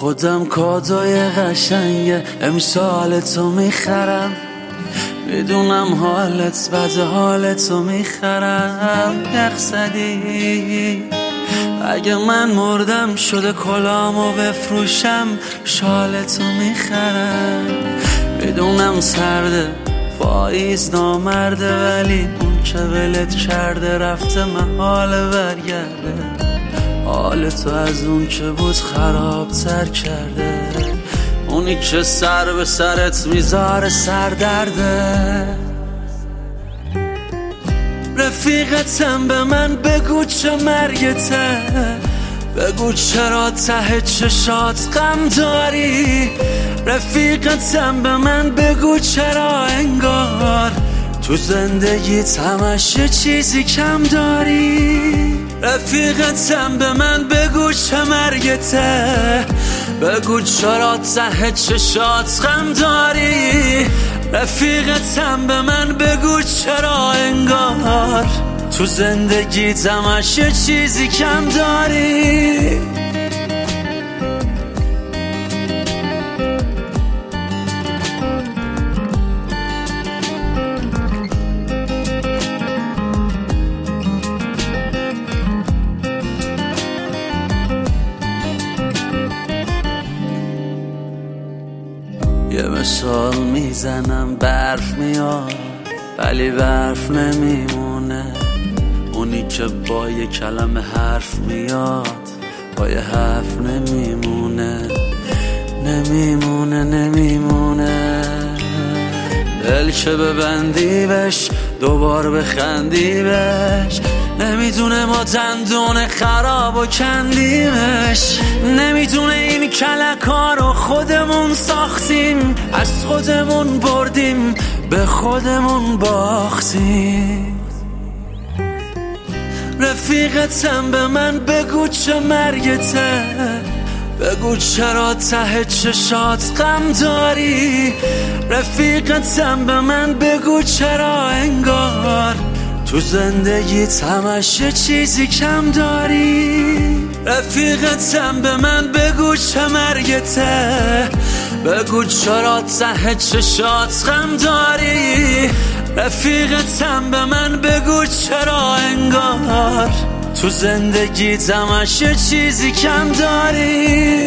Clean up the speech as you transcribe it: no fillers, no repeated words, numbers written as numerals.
خودم کادوی قشنگ امسال تو میخرم، میدونم حالت بد، حالتو میخرم. یخزدی اگه من مردم شده کلامو بفروشم، شالتو میخرم. میدونم سرده پاییز نامرده، ولی اون که ولت کرده رفته محال برگرده. حال تو از اون که بود خرابتر کرده، اونی که سر به سرت میذاره سردرده. رفیقتم به من بگو چه مرگته، بگو چرا ته چشات غم داری. رفیقتم به من بگو چرا انگار تو زندگیت همش یه چیزی کم داری. رفیقتم به من بگو چه مرگته، بگو چرا ته چشات غم داری. رفیقتم به من بگو چرا انگار تو زندگیت همش یه چیزی کم داری. یه مثال میزنم برف میاد ولی برف نمیمونه، اونی که با یه کلمه حرف میاد با یه حرف نمیمونه. نمیمونه دل که ببندی بش دوبار بخندی بش، نمیدونه ما دندون خراب و کندیمش. نمیدونه این کلکا رو خودمون ساختیم، از خودمون بردیم به خودمون باختیم. رفیقتم به من بگو چه مرگته، بگو چرا ته چشات غم داری. رفیقتم به من بگو چرا انگار تو زندگیت همش یه چیزی کم داری. رفیقتم به من بگو چه مرگته، بگو چرا ته چشات غم داری. رفیقتم به من بگو چرا انگار تو زندگیت همش یه چیزی کم داری.